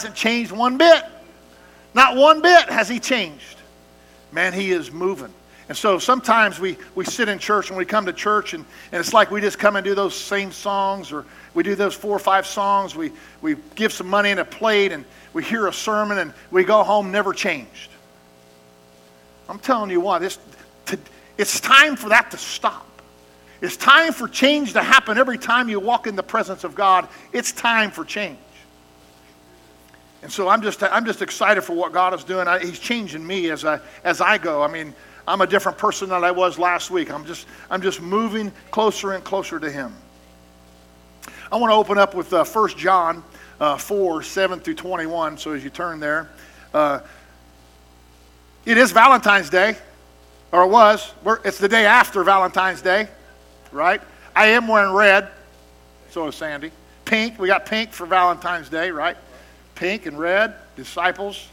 hasn't changed one bit. Not one bit has he changed. Man, he is moving. And so sometimes we sit in church and we come to church and it's like we just come and do those same songs, or we do those 4 or 5 songs. We give some money in a plate and we hear a sermon and we go home never changed. I'm telling you what, it's time for that to stop. It's time for change to happen every time you walk in the presence of God. It's time for change. And so I'm just excited for what God is doing. He's changing me as I go. I mean, I'm a different person than I was last week. I'm just moving closer and closer to Him. I want to open up with 1 John 4, 7 through 21. So as you turn there, it is Valentine's Day, or it was. It's the day after Valentine's Day, right? I am wearing red. So is Sandy. Pink. We got pink for Valentine's Day, right? Pink and red. Disciples.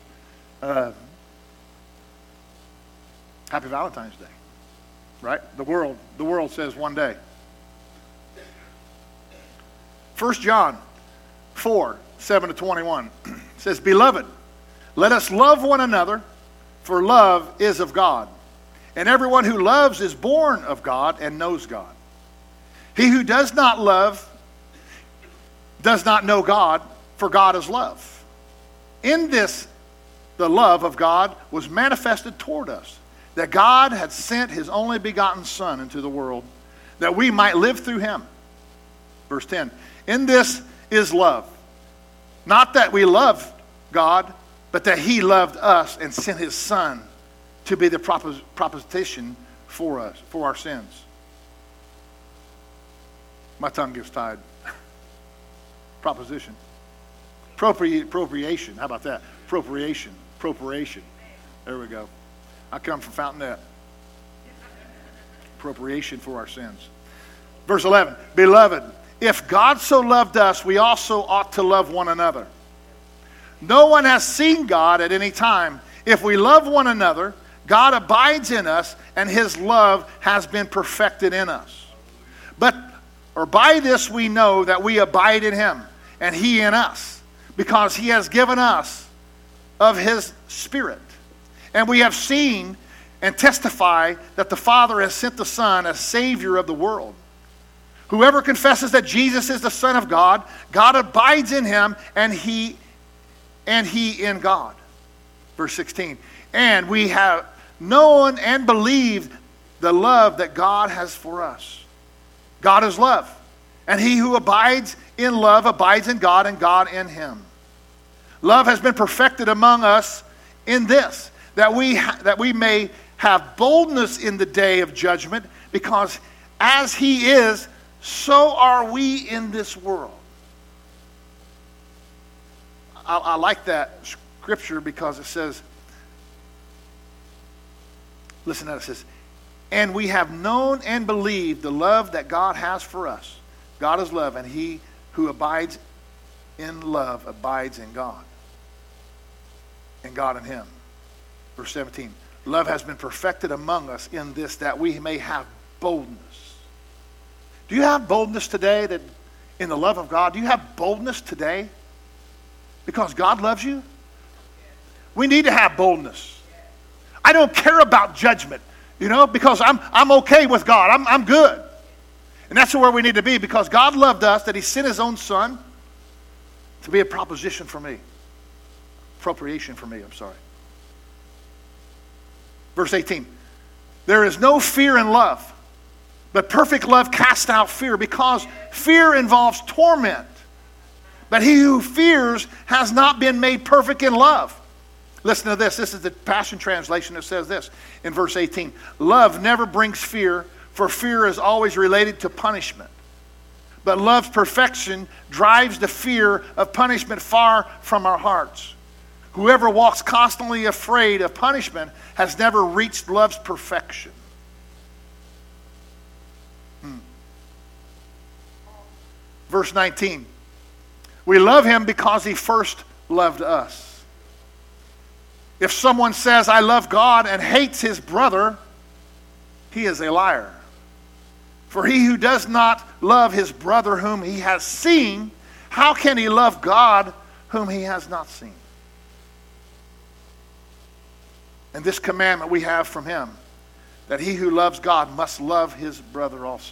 Happy Valentine's Day, right? The world says one day. 1 John 4, 7 to 21 says, Beloved, let us love one another, for love is of God. And everyone who loves is born of God and knows God. He who does not love does not know God, for God is love. In this, the love of God was manifested toward us, that God had sent His only begotten Son into the world, that we might live through Him. Verse 10, in this is love. Not that we loved God, but that He loved us and sent His Son to be the propitiation for us, for our sins. My tongue gets tied. Proposition. Appropriation. How about that? Appropriation. There we go. I come from Fountainette. Appropriation for our sins. Verse 11. Beloved, if God so loved us, we also ought to love one another. No one has seen God at any time. If we love one another, God abides in us, and His love has been perfected in us. By this we know that we abide in Him, and He in us, because He has given us of His Spirit. And we have seen and testify that the Father has sent the Son as Savior of the world. Whoever confesses that Jesus is the Son of God, God abides in Him, and He in God. Verse 16. And we have known and believed the love that God has for us. God is love. And he who abides in love abides in God, and God in him. Love has been perfected among us in this, that we may have boldness in the day of judgment, because as He is, so are we in this world. I like that scripture because it says, listen to that, it says, and we have known and believed the love that God has for us. God is love, and he who abides in love abides in God, and God in him. Verse 17, love has been perfected among us in this, that we may have boldness. Do you have boldness today that in the love of God? Do you have boldness today because God loves you? We need to have boldness. I don't care about judgment, because I'm okay with God. I'm good. And that's where we need to be, because God loved us, that he sent his own Son to be a proposition for me. Appropriation for me, I'm sorry. Verse 18, there is no fear in love, but perfect love casts out fear, because fear involves torment. But he who fears has not been made perfect in love. Listen to this. This is the Passion Translation that says this in verse 18. Love never brings fear, for fear is always related to punishment. But love's perfection drives the fear of punishment far from our hearts. Whoever walks constantly afraid of punishment has never reached love's perfection. Verse 19. We love him because he first loved us. If someone says, I love God, and hates his brother, he is a liar. For he who does not love his brother whom he has seen, how can he love God whom he has not seen. And this commandment we have from him, that he who loves God must love his brother also.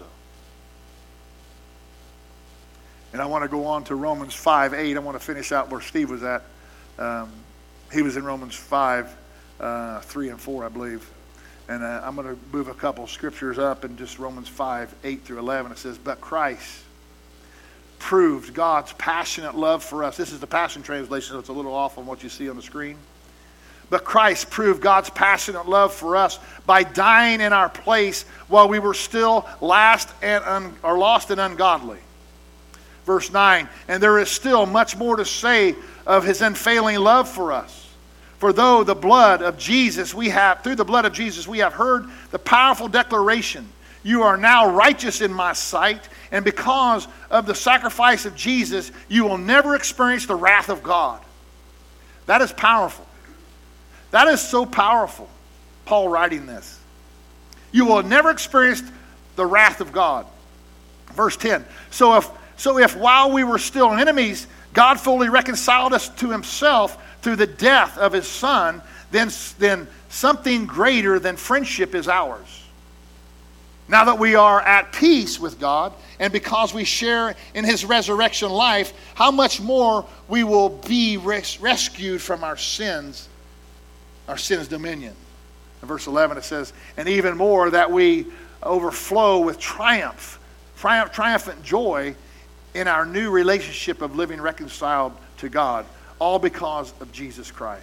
And I want to go on to Romans 5:8. I want to finish out where Steve was at. He was in Romans 5:3 and 4, I believe. And I'm going to move a couple scriptures up in just Romans 5:8 through 11. It says, but Christ proved God's passionate love for us. This is the Passion Translation, so it's a little off on what you see on the screen. But Christ proved God's passionate love for us by dying in our place while we were still lost and ungodly. Verse 9, and there is still much more to say of his unfailing love for us. For through the blood of Jesus we have heard the powerful declaration, you are now righteous in my sight, and because of the sacrifice of Jesus, you will never experience the wrath of God. That is powerful. That is so powerful, Paul writing this. You will never experience the wrath of God. Verse 10, so if while we were still enemies, God fully reconciled us to himself through the death of his Son, then something greater than friendship is ours. Now that we are at peace with God, and because we share in his resurrection life, how much more we will be rescued from our sin's dominion. In verse 11 it says, and even more that we overflow with triumphant joy in our new relationship of living reconciled to God, all because of Jesus Christ.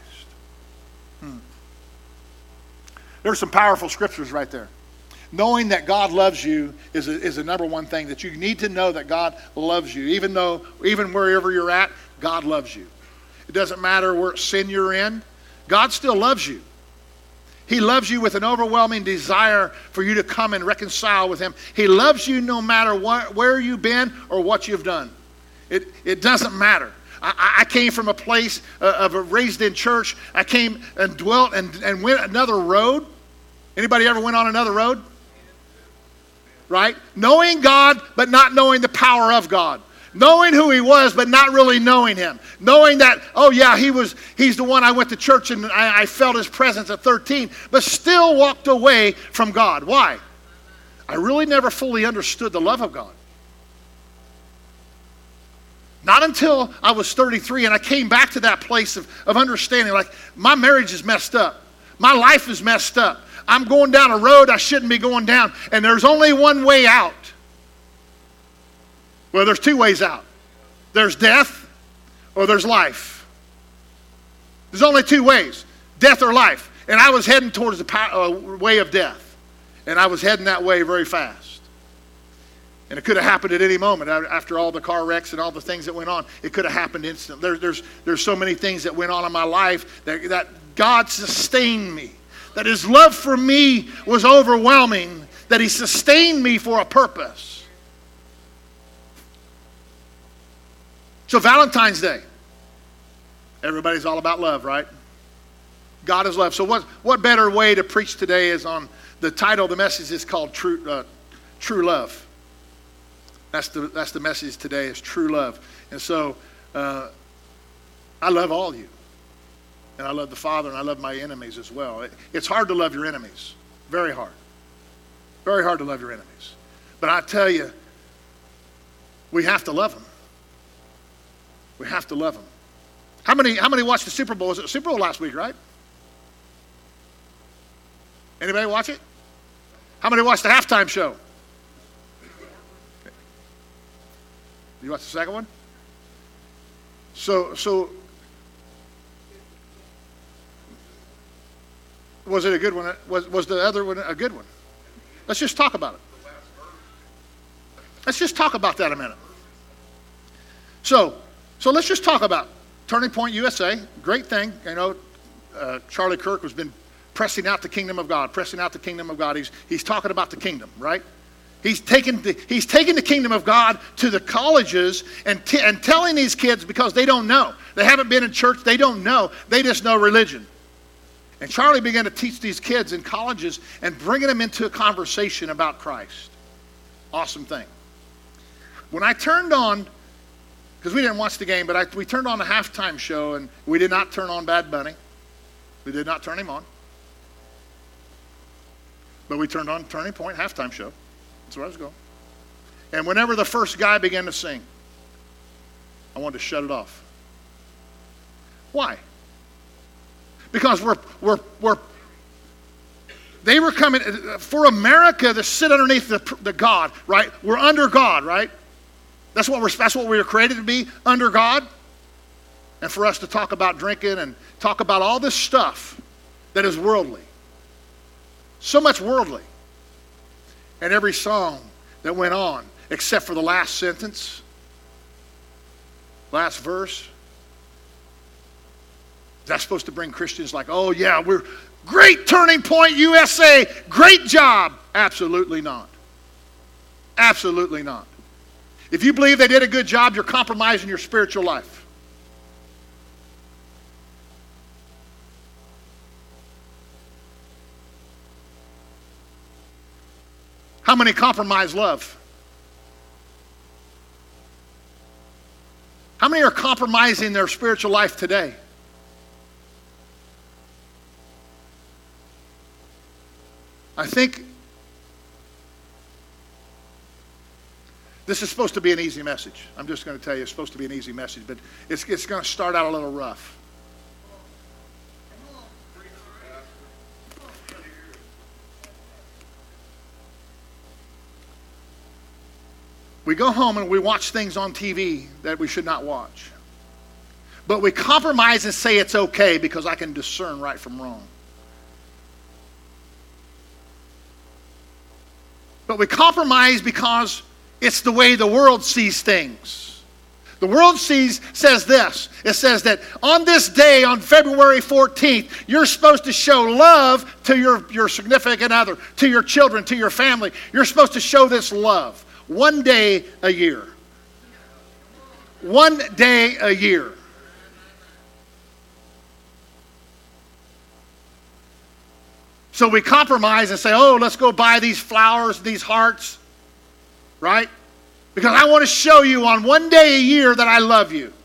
There's some powerful scriptures right there. Knowing that God loves you is the number one thing, that you need to know that God loves you. Even wherever you're at, God loves you. It doesn't matter what sin you're in, God still loves you. He loves you with an overwhelming desire for you to come and reconcile with him. He loves you no matter where you've been or what you've done. It doesn't matter. I came from a place of raised in church. I came and dwelt and went another road. Anybody ever went on another road? Right? Knowing God, but not knowing the power of God. Knowing who he was, but not really knowing him. Knowing that, oh yeah, he's the one I went to church and I felt his presence at 13, but still walked away from God. Why? I really never fully understood the love of God. Not until I was 33 and I came back to that place of understanding, like, my marriage is messed up. My life is messed up. I'm going down a road I shouldn't be going down, and there's only one way out. Well, there's two ways out. There's death or there's life. There's only two ways, death or life. And I was heading towards the way of death. And I was heading that way very fast. And it could have happened at any moment. After all the car wrecks and all the things that went on, it could have happened instantly. There's so many things that went on in my life that God sustained me. That his love for me was overwhelming. That he sustained me for a purpose. So Valentine's Day, everybody's all about love, right? God is love. So what better way to preach today is on the title of the message is called True Love. That's the message today, is true love. And so I love all of you. And I love the Father, and I love my enemies as well. It's hard to love your enemies. Very hard. Very hard to love your enemies. But I tell you, we have to love them. We have to love them. How many watched the Super Bowl? Was it the Super Bowl last week, right? Anybody watch it? How many watched the halftime show? You watched the second one? So was it a good one? Was the other one a good one? Let's just talk about it. Let's just talk about that a minute. So let's just talk about Turning Point USA. Great thing. You know, Charlie Kirk has been pressing out the kingdom of God, pressing out the kingdom of God. He's talking about the kingdom, right? He's taking the kingdom of God to the colleges and telling these kids, because they don't know. They haven't been in church. They don't know. They just know religion. And Charlie began to teach these kids in colleges and bringing them into a conversation about Christ. Awesome thing. When I turned on because we didn't watch the game, but we turned on the halftime show, and we did not turn on Bad Bunny. We did not turn him on. But we turned on Turning Point halftime show. That's where I was going. And whenever the first guy began to sing, I wanted to shut it off. Why? Because they were coming for America to sit underneath the God, right? We're under God, right? That's what we were created to be, under God. And for us to talk about drinking and talk about all this stuff that is worldly. So much worldly. And every song that went on, except for the last sentence, last verse, that's supposed to bring Christians like, oh yeah, we're great, Turning Point USA, great job. Absolutely not. Absolutely not. If you believe they did a good job, you're compromising your spiritual life. How many compromise love? How many are compromising their spiritual life today? I think this is supposed to be an easy message. I'm just going to tell you it's supposed to be an easy message, but it's going to start out a little rough. We go home and we watch things on TV that we should not watch. But we compromise and say it's okay because I can discern right from wrong. But we compromise because it's the way the world sees things. The world says this. It says that on this day, on February 14th, you're supposed to show love to your significant other, to your children, to your family. You're supposed to show this love. One day a year. One day a year. So we compromise and say, oh, let's go buy these flowers, these hearts, right? Because I want to show you on one day a year that I love you.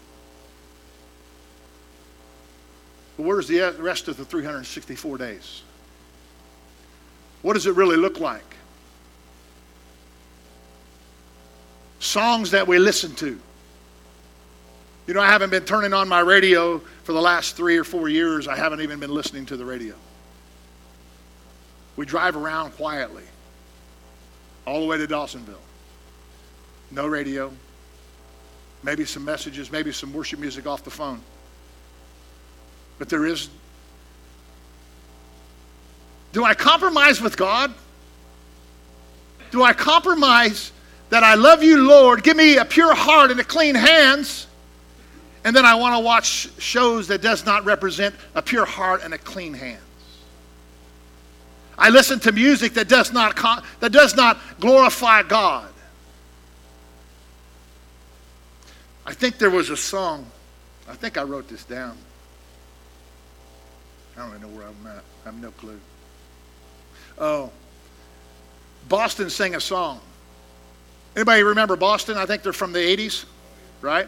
But where's the rest of the 364 days? What does it really look like? Songs that we listen to. You know, I haven't been turning on my radio for the last 3 or 4 years. I haven't even been listening to the radio. We drive around quietly all the way to Dawsonville. No radio. Maybe some messages, maybe some worship music off the phone. But there is... Do I compromise with God? Do I compromise that I love you, Lord, give me a pure heart and a clean hands, and then I want to watch shows that does not represent a pure heart and a clean hands? I listen to music that does not glorify God. I think there was a song. I think I wrote this down. I don't even know where I'm at. I have no clue. Oh, Boston sang a song. Anybody remember Boston? I think they're from the 80s, right?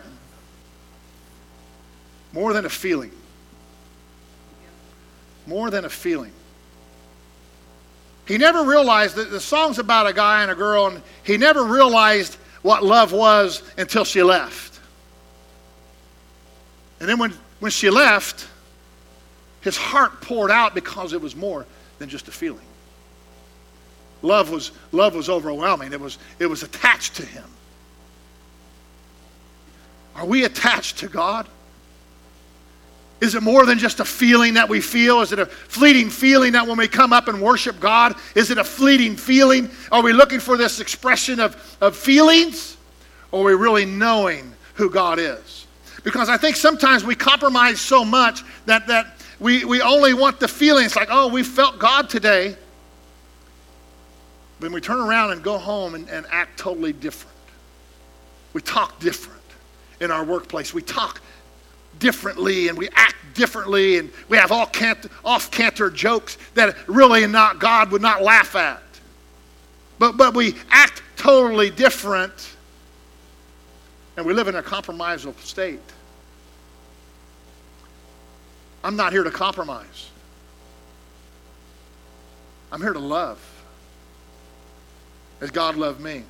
More than a feeling. More than a feeling. He never realized that the song's about a guy and a girl, and he never realized what love was until she left. And then when she left, his heart poured out because it was more than just a feeling. Love was overwhelming. It was attached to him. Are we attached to God? Is it more than just a feeling that we feel? Is it a fleeting feeling that when we come up and worship God, is it a fleeting feeling? Are we looking for this expression of feelings? Or are we really knowing who God is? Because I think sometimes we compromise so much that we only want the feelings like, oh, we felt God today. When we turn around and go home and act totally different. We talk different in our workplace. We talk differently and we act differently and we have all off-canter jokes that really God would not laugh at. But we act totally different And we live in a compromisal state. I'm not here to compromise. I'm here to love as God loved me.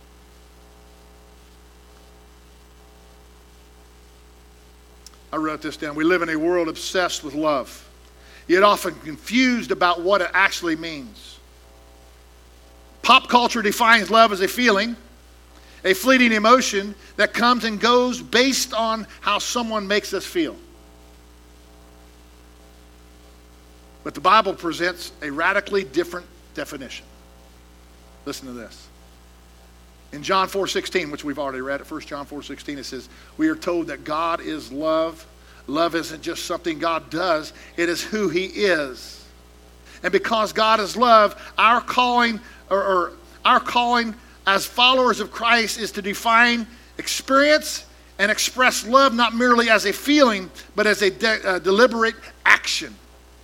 I wrote this down. We live in a world obsessed with love, yet often confused about what it actually means. Pop culture defines love as a feeling, a fleeting emotion that comes and goes based on how someone makes us feel. But the Bible presents a radically different definition. Listen to this. In John 4:16, which we've already read at 1 John 4:16, it says, we are told that God is love. Love isn't just something God does, it is who he is. And because God is love, our calling as followers of Christ is to define, experience, and express love not merely as a feeling, but as a deliberate action.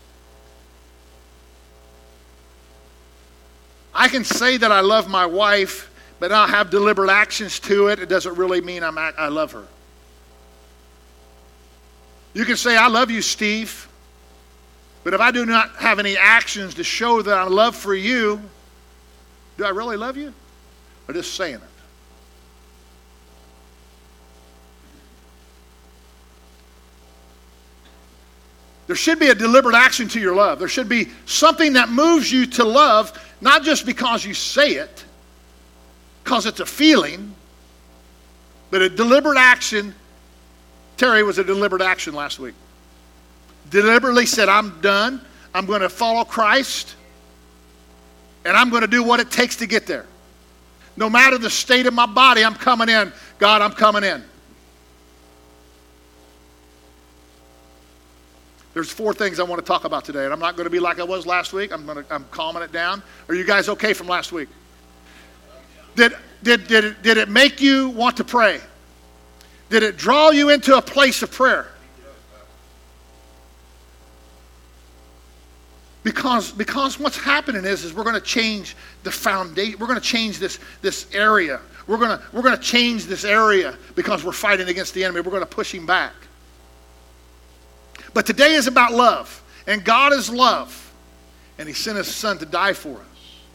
I can say that I love my wife, but I'll have deliberate actions to it. It doesn't really mean I love her. You can say, I love you, Steve, but if I do not have any actions to show that I love for you, do I really love you? Or just saying it? There should be a deliberate action to your love. There should be something that moves you to love, not just because you say it, because it's a feeling, but a deliberate action. Terry was a deliberate action last week. Deliberately said, I'm done. I'm going to follow Christ, and I'm going to do what it takes to get there. No matter the state of my body, I'm coming in. God, I'm coming in. There's 4 things I want to talk about today, and I'm not going to be like I was last week. I'm calming it down. Are you guys okay from last week? Did it make you want to pray? Did it draw you into a place of prayer? Because what's happening is we're going to change the foundation. We're going to change this area. We're going to change this area because we're fighting against the enemy. We're going to push him back. But today is about love, and God is love, and he sent his son to die for us.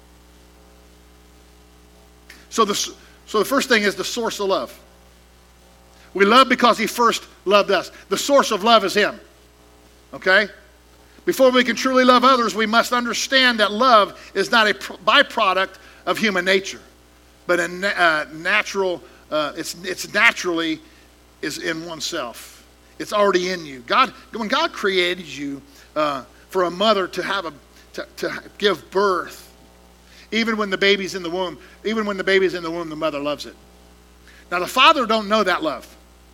So the first thing is the source of love. We love because he first loved us. The source of love is him. Okay? Before we can truly love others, we must understand that love is not a byproduct of human nature, but a natural. It's naturally is in oneself. It's already in you. When God created you for a mother to give birth, even when the baby's in the womb, the mother loves it. Now the father don't know that love.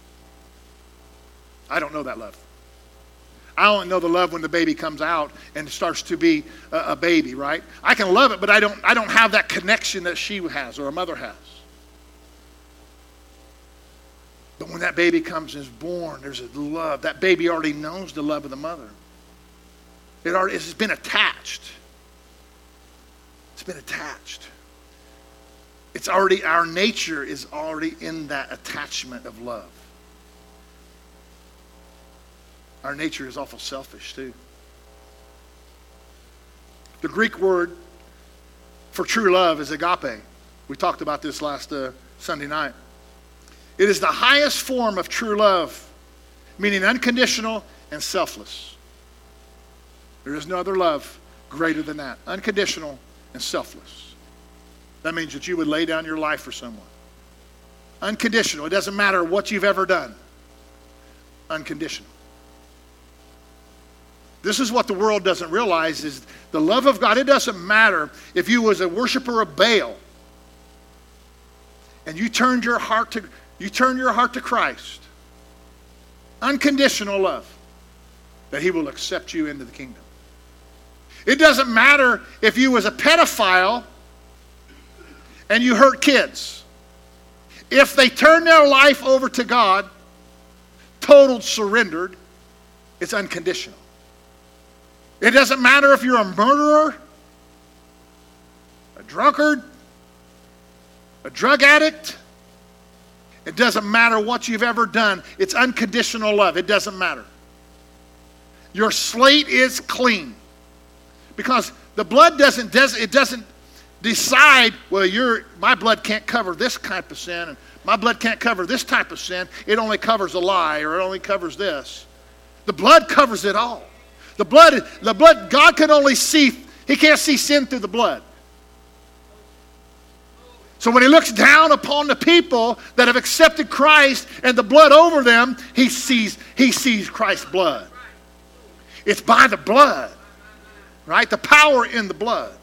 I don't know that love. I only know the love when the baby comes out and starts to be a baby, right? I can love it, but I don't have that connection that she has or a mother has. But when that baby comes and is born, there's a love. That baby already knows the love of the mother. It's been attached. It's been attached. It's already, our nature is already in that attachment of love. Our nature is awful selfish too. The Greek word for true love is agape. We talked about this last Sunday night. It is the highest form of true love, meaning unconditional and selfless. There is no other love greater than that. Unconditional and selfless. That means that you would lay down your life for someone. Unconditional. It doesn't matter what you've ever done. Unconditional. This is what the world doesn't realize is the love of God. It doesn't matter if you was a worshiper of Baal and you turned your heart to Christ. Unconditional love. That he will accept you into the kingdom. It doesn't matter if you was a pedophile and you hurt kids. If they turn their life over to God, total surrendered, it's unconditional. It doesn't matter if you're a murderer, a drunkard, a drug addict. It doesn't matter what you've ever done. It's unconditional love. It doesn't matter. Your slate is clean. Because the blood doesn't decide, well, my blood can't cover this type of sin, and my blood can't cover this type of sin. It only covers a lie, or it only covers this. The blood covers it all. The blood, God can only see, he can't see sin through the blood. So when he looks down upon the people that have accepted Christ and the blood over them, he sees Christ's blood. It's by the blood, right? The power in the blood.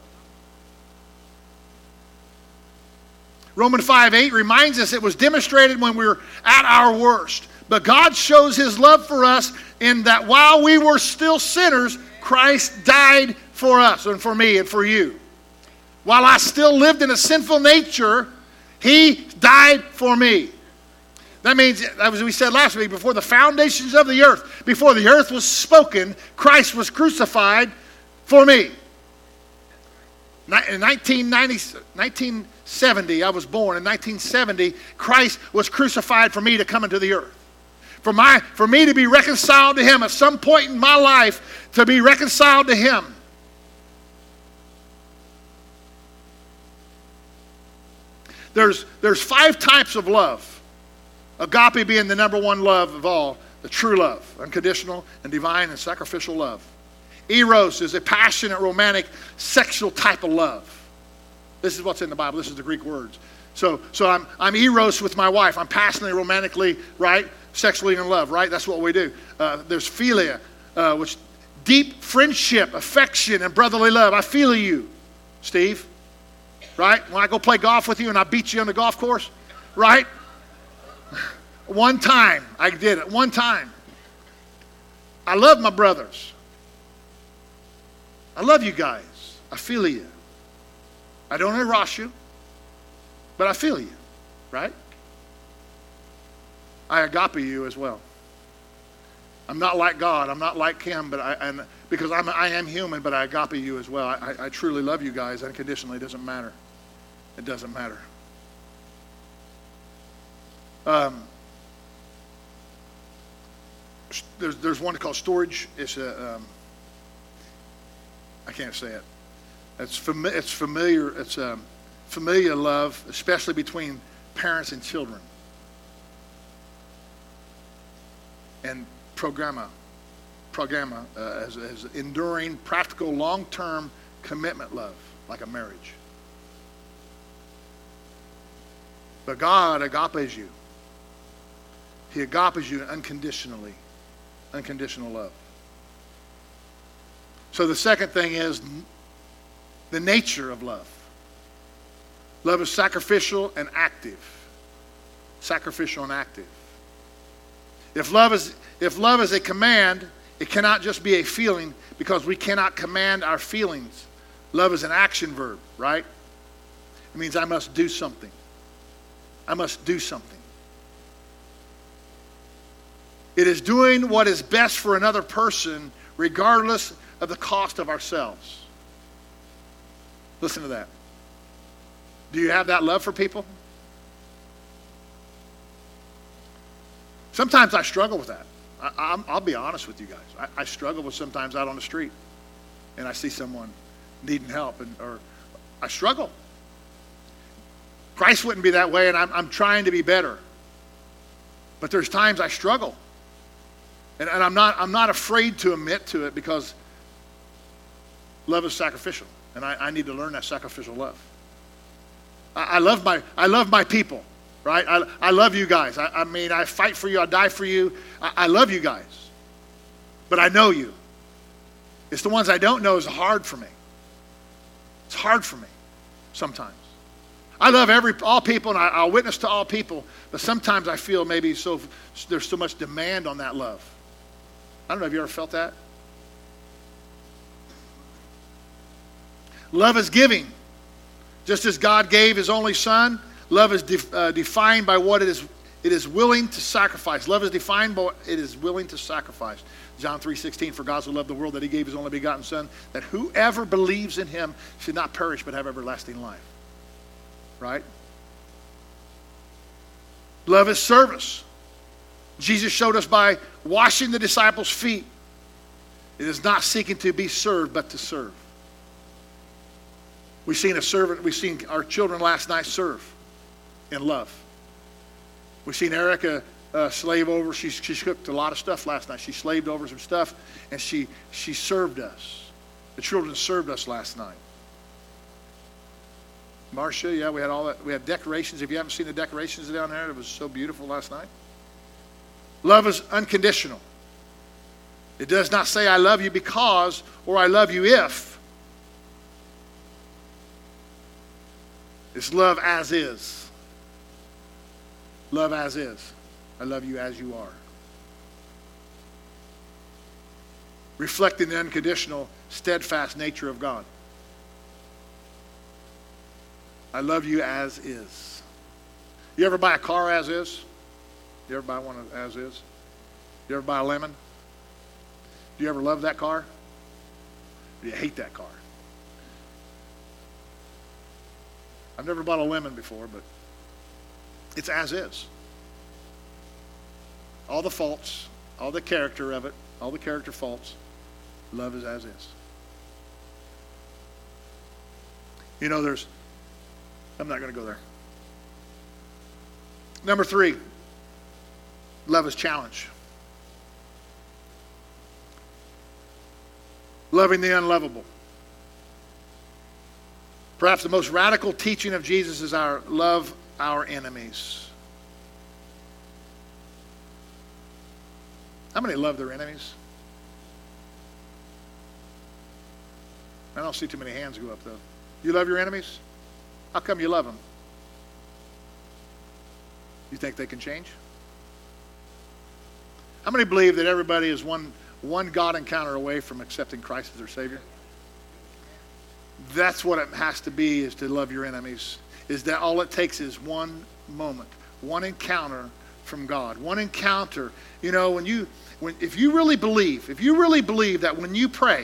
Romans 5:8 reminds us it was demonstrated when we were at our worst. But God shows his love for us in that while we were still sinners, Christ died for us and for me and for you. While I still lived in a sinful nature, he died for me. That means, as we said last week, before the foundations of the earth, before the earth was spoken, Christ was crucified for me. In 1970, I was born. In 1970, Christ was crucified for me to come into the earth. For me to be reconciled to him at some point in my life, to be reconciled to him. There's 5 types of love. Agape being the number one love of all, the true love, unconditional and divine and sacrificial love. Eros is a passionate, romantic, sexual type of love. This is what's in the Bible. This is the Greek words. So I'm eros with my wife. I'm passionately, romantically, right? Sexually in love, right? That's what we do. There's philia, which deep friendship, affection, and brotherly love. I feel you, Steve. Right? When I go play golf with you and I beat you on the golf course, right? One time I did it. One time. I love my brothers. I love you guys. I feel you. I don't harass you, but I feel you, right? I agape you as well. I'm not like God. I'm not like him, but because I am human, but I agape you as well. I truly love you guys unconditionally. It doesn't matter. It doesn't matter. There's one called storage. It's I can't say it. It's familiar. It's familiar love, especially between parents and children. And programma as enduring, practical, long-term commitment love, like a marriage. But God agapes you. He agapes you unconditionally. Unconditional love. So the second thing is the nature of love. Love is sacrificial and active. Sacrificial and active. If love is a command, it cannot just be a feeling, because we cannot command our feelings. Love is an action verb, right? It means I must do something. I must do something. It is doing what is best for another person, regardless of the cost of ourselves. Listen to that. Do you have that love for people? Sometimes I struggle with that. I'll be honest with you guys. I struggle with sometimes out on the street, and I see someone needing help, or I struggle. Christ wouldn't be that way, and I'm trying to be better. But there's times I struggle. And I'm not afraid to admit to it, because love is sacrificial. And I need to learn that sacrificial love. I love my people, right? I love you guys. I mean, I fight for you. I die for you. I love you guys. But I know you. It's the ones I don't know is hard for me. It's hard for me sometimes. I love all people, and I'll witness to all people, but sometimes I feel maybe there's so much demand on that love. I don't know, have you ever felt that? Love is giving. Just as God gave his only son, love is defined by what it is willing to sacrifice. Love is defined by what it is willing to sacrifice. John 3:16, for God so loved the world that he gave his only begotten son, that whoever believes in him should not perish but have everlasting life. Right? Love is service. Jesus showed us by washing the disciples' feet. It is not seeking to be served, but to serve. We've seen our children last night serve in love. We've seen Erica slave over. She cooked a lot of stuff last night. She slaved over some stuff, and she served us. The children served us last night. Marcia, yeah, we had all that. We had decorations. If you haven't seen the decorations down there, it was so beautiful last night. Love is unconditional. It does not say I love you because or I love you if. It's love as is. Love as is. I love you as you are. Reflecting the unconditional, steadfast nature of God. I love you as is. You ever buy a car as is? You ever buy one as is? You ever buy a lemon? Do you ever love that car? Or do you hate that car? I've never bought a lemon before, but it's as is. All the faults, all the character of it, all the character faults, love is as is. You know, I'm not going to go there. Number 3, love is challenge. Loving the unlovable. Perhaps the most radical teaching of Jesus is our love our enemies. How many love their enemies? I don't see too many hands go up, though. You love your enemies? How come you love them? You think they can change? How many believe that everybody is one God encounter away from accepting Christ as their Savior? That's what it has to be, is to love your enemies. Is that all it takes is one moment, one encounter from God. One encounter. You know, if you really believe that when you pray,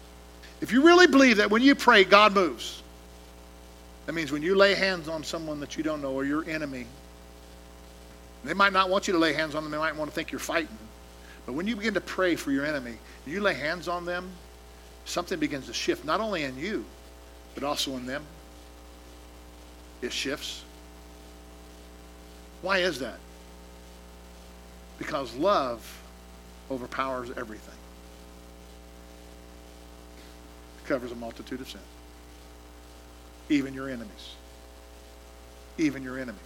God moves. That means when you lay hands on someone that you don't know or your enemy, they might not want you to lay hands on them. They might want to think you're fighting. But when you begin to pray for your enemy, you lay hands on them, something begins to shift, not only in you, but also in them. It shifts. Why is that? Because love overpowers everything. It covers a multitude of sins. Even your enemies. Even your enemies.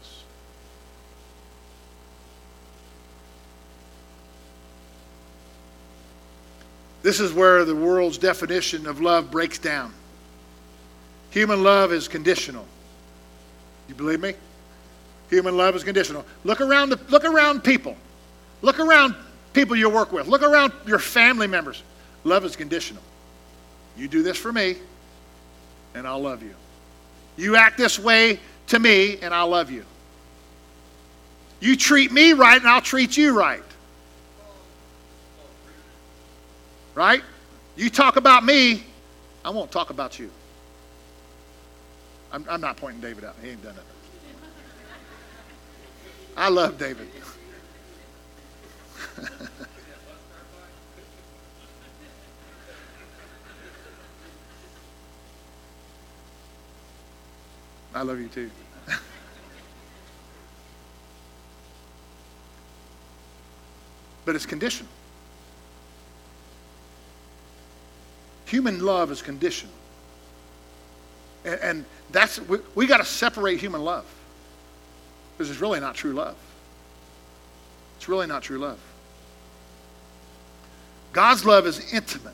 This is where the world's definition of love breaks down. Human love is conditional. You believe me? Human love is conditional. Look around people. Look around people you work with. Look around your family members. Love is conditional. You do this for me, and I'll love you. You act this way to me, and I'll love you. You treat me right, and I'll treat you right. Right? You talk about me, I won't talk about you. I'm not pointing David out. He ain't done it. I love David. I love you too. But it's conditional. Human love is conditional. And that's, we got to separate human love. Because it's really not true love. It's really not true love. God's love is intimate.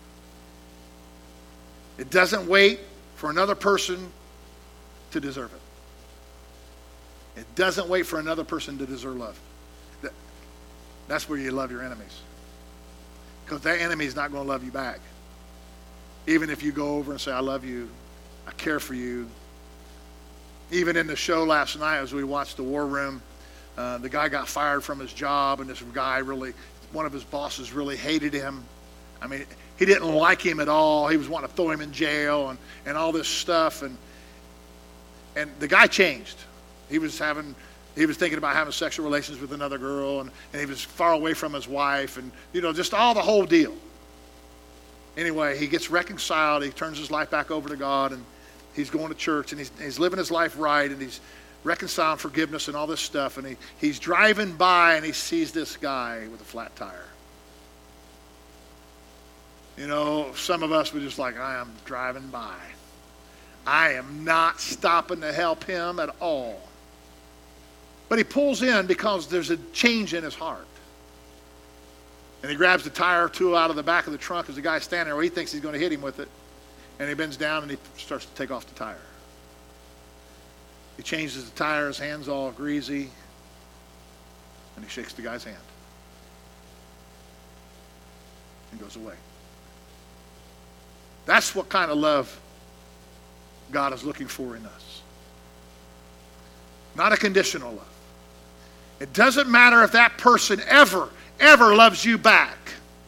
It doesn't wait for another person to deserve it. It doesn't wait for another person to deserve love. That's where you love your enemies. Because that enemy is not going to love you back. Even if you go over and say, I love you, I care for you. Even in the show last night as we watched The War Room, the guy got fired from his job, and this guy one of his bosses really hated him. I mean, he didn't like him at all. He was wanting to throw him in jail and all this stuff. And the guy changed. He was having He was thinking about having sexual relations with another girl, and he was far away from his wife, and, just all the whole deal. Anyway, he gets reconciled. He turns his life back over to God, and he's going to church, and he's living his life right, and he's reconciling forgiveness and all this stuff, and he's driving by, and he sees this guy with a flat tire. Some of us were just like, I am driving by. I am not stopping to help him at all. But he pulls in because there's a change in his heart. And he grabs the tire tool out of the back of the trunk as the guy's standing there. Well, he thinks he's going to hit him with it. And he bends down and he starts to take off the tire. He changes the tire, his hand's all greasy. And he shakes the guy's hand. And goes away. That's what kind of love God is looking for in us. Not a conditional love. It doesn't matter if that person ever loves you back.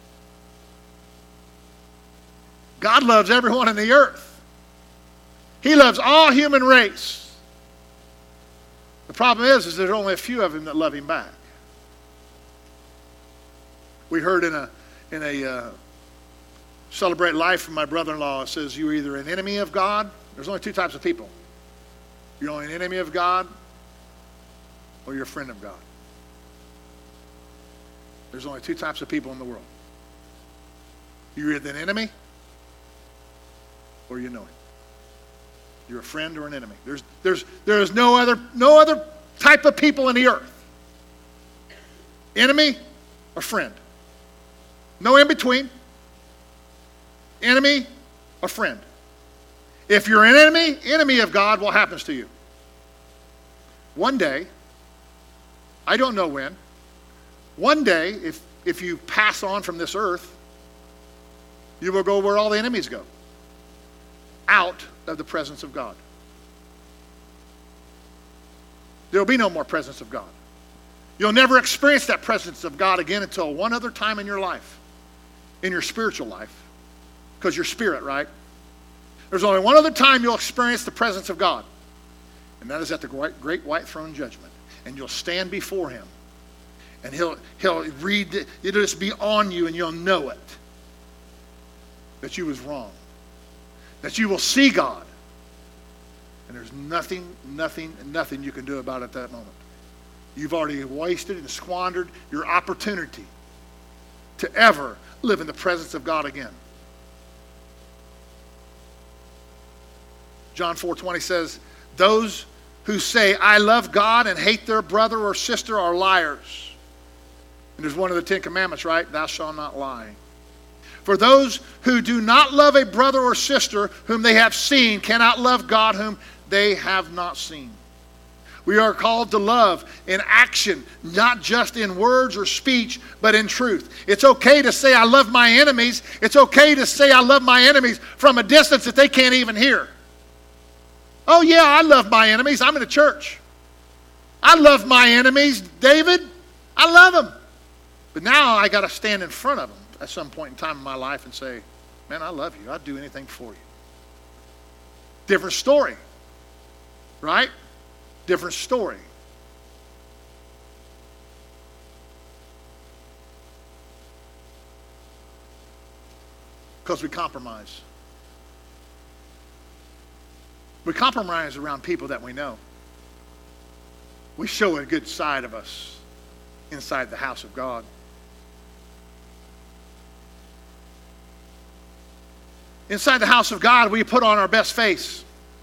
God loves everyone in the earth. He loves all human race. The problem is there's only a few of them that love him back. We heard in a Celebrate Life from my brother-in-law, it says you're either an enemy of God. There's only two types of people. You're only an enemy of God, or you're a friend of God. There's only two types of people in the world. You're either an enemy, or you know him. You're a friend or an enemy. There is no other type of people in the earth. Enemy or friend. No in between. Enemy or friend. If you're an enemy of God, what happens to you? One day, I don't know when, one day, if you pass on from this earth, you will go where all the enemies go. Out of the presence of God. There will be no more presence of God. You'll never experience that presence of God again until one other time in your life, in your spiritual life, because you're spirit, right? There's only one other time you'll experience the presence of God, and that is at the great white throne judgment. And you'll stand before him, and he'll read, it'll just be on you, and you'll know it, that you was wrong, that you will see God, and there's nothing you can do about it at that moment. You've already wasted and squandered your opportunity to ever live in the presence of God again. John 4:20 says, those who say, I love God and hate their brother or sister are liars. And there's one of the 10 commandments, right? Thou shalt not lie. For those who do not love a brother or sister whom they have seen cannot love God whom they have not seen. We are called to love in action, not just in words or speech, but in truth. It's okay to say I love my enemies. It's okay to say I love my enemies from a distance that they can't even hear. Oh yeah, I love my enemies. I'm in a church. I love my enemies, David. I love them. But now I got to stand in front of them at some point in time in my life and say, man, I love you. I'd do anything for you. Different story. Right? Different story. Because we compromise. We compromise around people that we know. We show a good side of us inside the house of God. Inside the house of God, we put on our best face.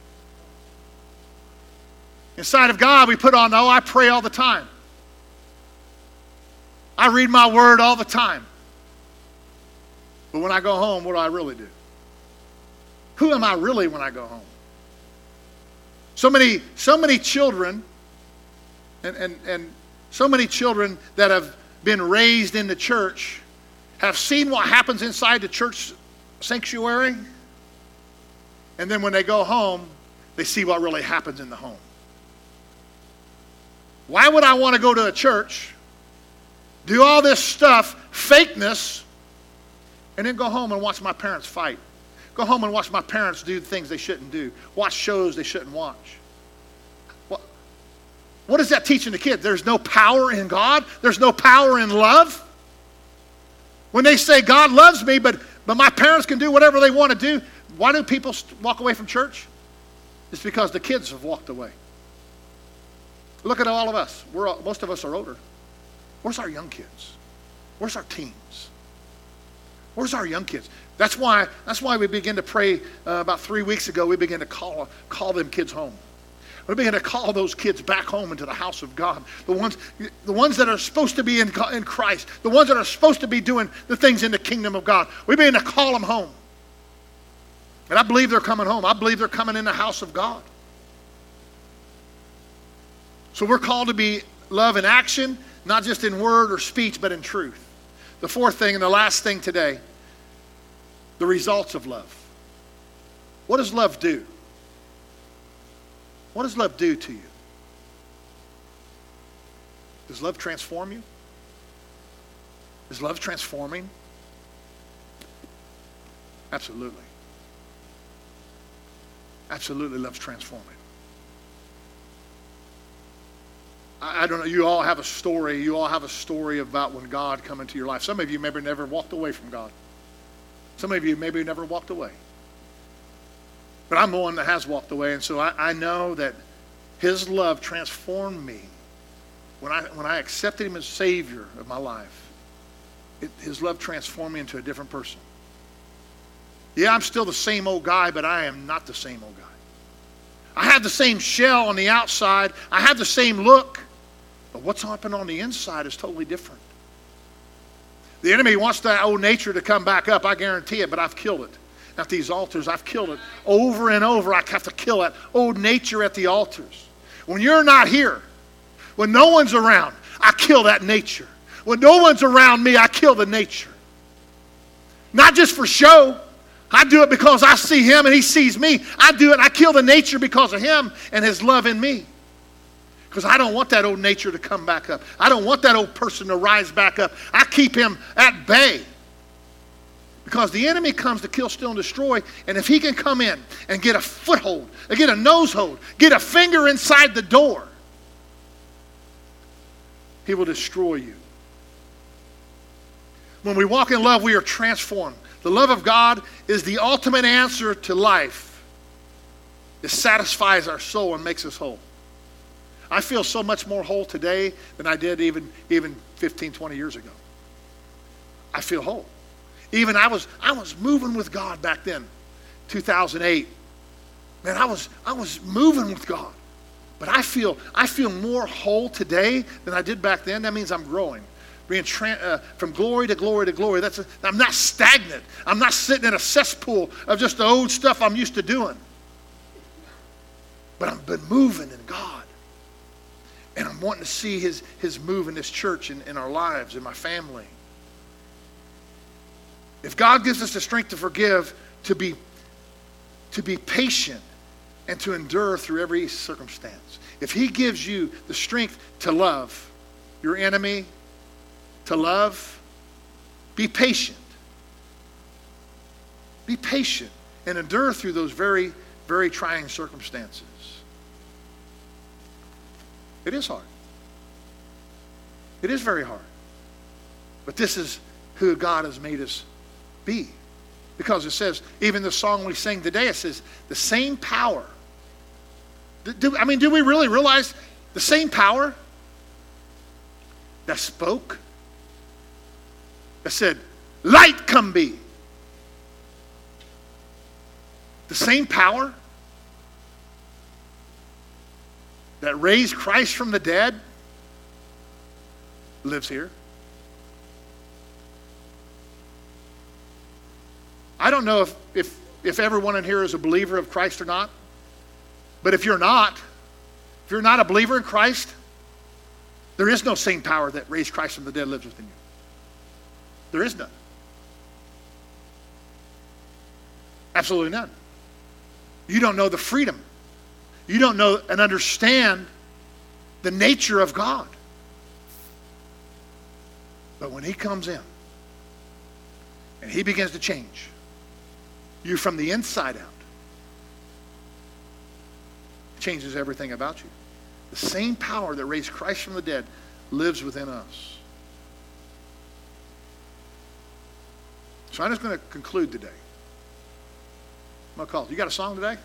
Inside of God, we put on, oh, I pray all the time. I read my word all the time. But when I go home, what do I really do? Who am I really when I go home? So many children and so many children that have been raised in the church have seen what happens inside the church sanctuary, and then when they go home, they see what really happens in the home. Why would I want to go to a church, do all this stuff, fakeness, and then go home and watch my parents fight? Go home and watch my parents do things they shouldn't do. Watch shows they shouldn't watch. What is that teaching the kid? There's no power in God. There's no power in love. When they say God loves me, but my parents can do whatever they want to do, why do people walk away from church? It's because the kids have walked away. Look at all of us. Most of us are older. Where's our young kids? Where's our teens? Where's our young kids? That's why we began to pray about 3 weeks ago. We began to call them kids home. We began to call those kids back home into the house of God. The ones that are supposed to be in Christ. The ones that are supposed to be doing the things in the kingdom of God. We began to call them home. And I believe they're coming home. I believe they're coming in the house of God. So we're called to be love in action, not just in word or speech, but in truth. The fourth thing and the last thing today, the results of love. What does love do? What does love do to you? Does love transform you? Is love transforming? Absolutely. Absolutely, love's transforming. I don't know, you all have a story. You all have a story about when God come into your life. Some of you maybe never walked away from God. Some of you maybe never walked away. But I'm the one that has walked away, and so I know that his love transformed me. When I accepted him as Savior of my life, his love transformed me into a different person. Yeah, I'm still the same old guy, but I am not the same old guy. I have the same shell on the outside. I have the same look. But what's happened on the inside is totally different. The enemy wants that old nature to come back up. I guarantee it, but I've killed it. At these altars, I've killed it over and over. I have to kill that old nature at the altars. When you're not here, when no one's around, I kill that nature. When no one's around me, I kill the nature. Not just for show. I do it because I see him and he sees me. I do it and I kill the nature because of him and his love in me. Because I don't want that old nature to come back up. I don't want that old person to rise back up. I keep him at bay. Because the enemy comes to kill, steal, and destroy. And if he can come in and get a foothold, get a nose hold, get a finger inside the door, he will destroy you. When we walk in love, we are transformed. The love of God is the ultimate answer to life. It satisfies our soul and makes us whole. I feel so much more whole today than I did even 15, 20 years ago. I feel whole. Even I was moving with God back then, 2008. Man, I was moving with God. But I feel more whole today than I did back then. That means I'm growing. Being from glory to glory to glory. I'm not stagnant. I'm not sitting in a cesspool of just the old stuff I'm used to doing. But I've been moving in God. And I'm wanting to see his move in this church, in our lives, in my family. If God gives us the strength to forgive, to be patient, and to endure through every circumstance. If he gives you the strength to love your enemy, to love, be patient. Be patient and endure through those very, very trying circumstances. It is hard. It is very hard. But this is who God has made us be. Because it says, even the song we sang today, it says, the same power. Do we really realize the same power that spoke, that said, light come be? The same power that raised Christ from the dead lives here. I don't know if everyone in here is a believer of Christ or not. But if you're not a believer in Christ, there is no same power that raised Christ from the dead lives within you. There is none. Absolutely none. You don't know the freedom. You don't know and understand the nature of God. But when he comes in and he begins to change you from the inside out, it changes everything about you. The same power that raised Christ from the dead lives within us. So I'm just going to conclude today. I'm going to call it. You got a song today?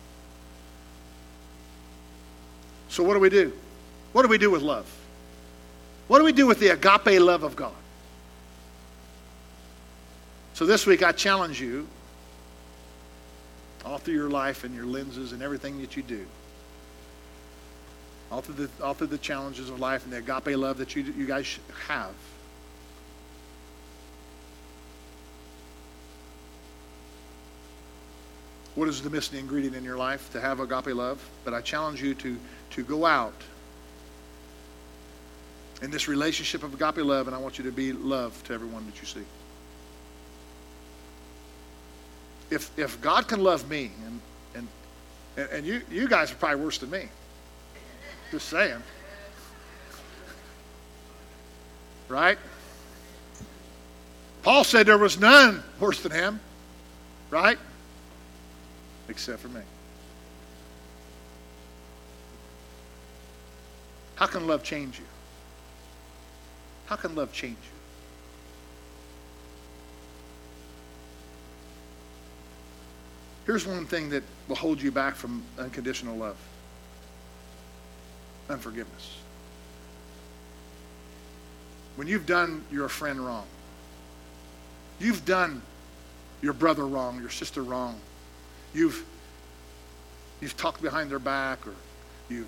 So what do we do? What do we do with love? What do we do with the agape love of God? So this week I challenge you, all through your life and your lenses and everything that you do, all through the challenges of life and the agape love that you guys have, what is the missing ingredient in your life to have agape love? But I challenge you to go out in this relationship of agape love, and I want you to be love to everyone that you see. If God can love me, and you guys are probably worse than me. Just saying. Right? Paul said there was none worse than him. Right? Except for me. How can love change you? How can love change you? Here's one thing that will hold you back from unconditional love. Unforgiveness. When you've done your friend wrong, you've done your brother wrong, your sister wrong, you've talked behind their back, or you've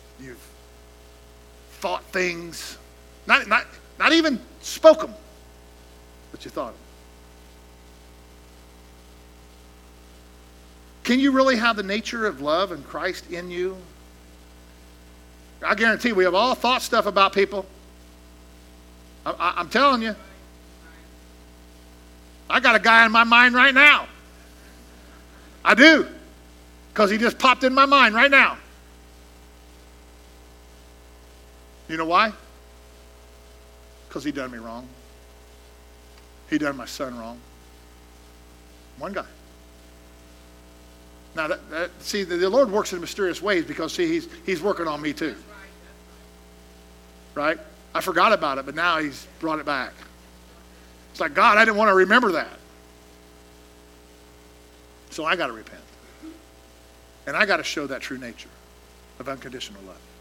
thought things, not even spoke them, but you thought them. Can you really have the nature of love and Christ in you? I guarantee we have all thought stuff about people. I'm telling you. I got a guy in my mind right now. I do. Because he just popped in my mind right now. You know why? Because he done me wrong. He done my son wrong. One guy. Now, see, the Lord works in mysterious ways because, see, He's working on me too. Right? I forgot about it, but now He's brought it back. It's like, God, I didn't want to remember that. So I got to repent. And I got to show that true nature of unconditional love.